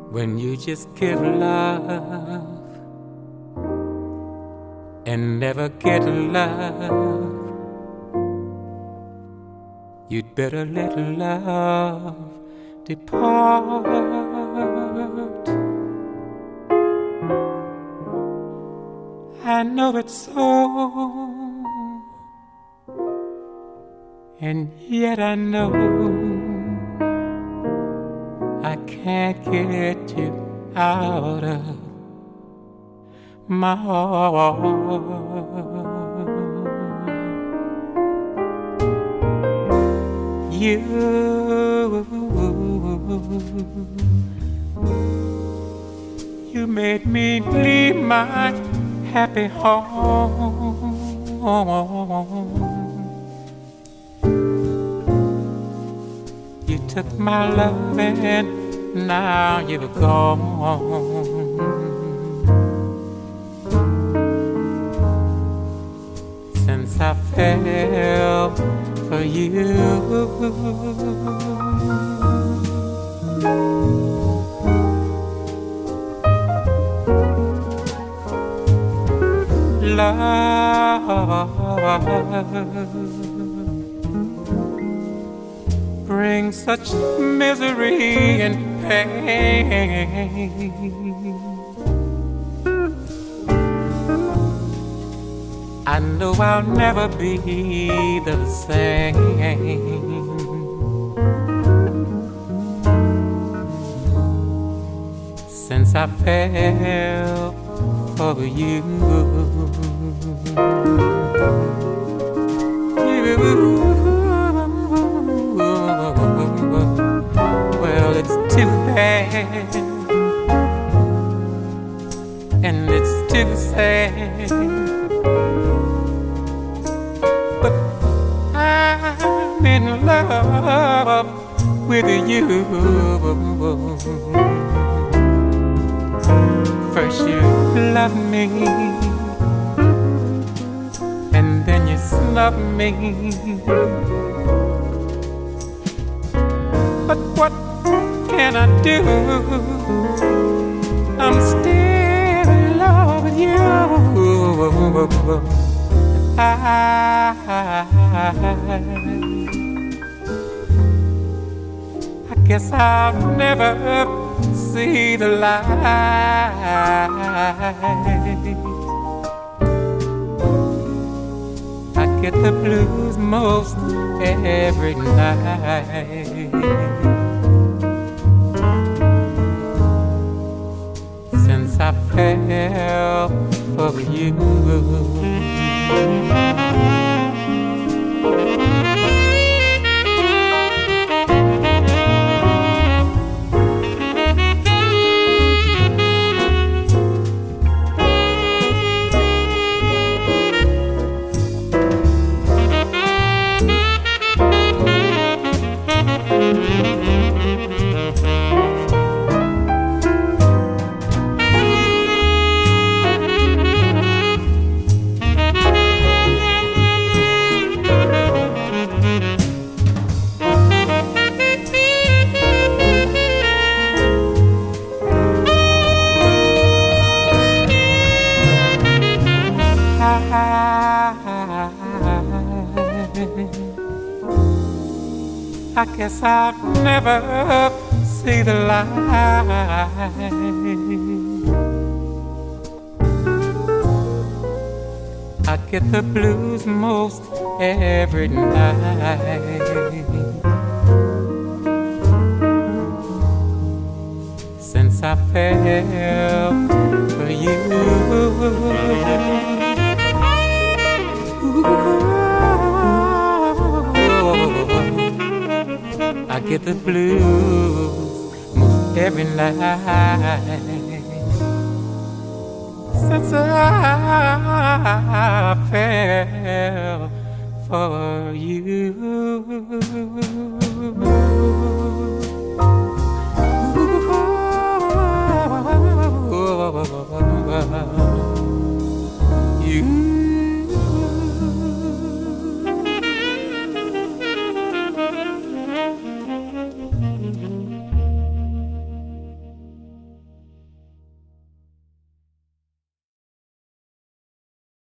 when you just give love and never get love, you'd better let love depart. I know it's so, and yet I know I can't get you out of my heart. You made me leave my happy home. You took my love and now you're gone. Since I fell for you, love brings such misery and pain. I know I'll never be the same. Since I fell for you, well, it's too bad, and it's too sad, but I'm in love with you. First you loved me, and then you snubbed me. But what can I do? I'm still in love with you. I guess I'll never see the light. I get the blues most every night. Since I fell for you, I guess I'll never see the light. I get the blues most every night. Since I fell for you, I get the blues most every night. Since I fell for you.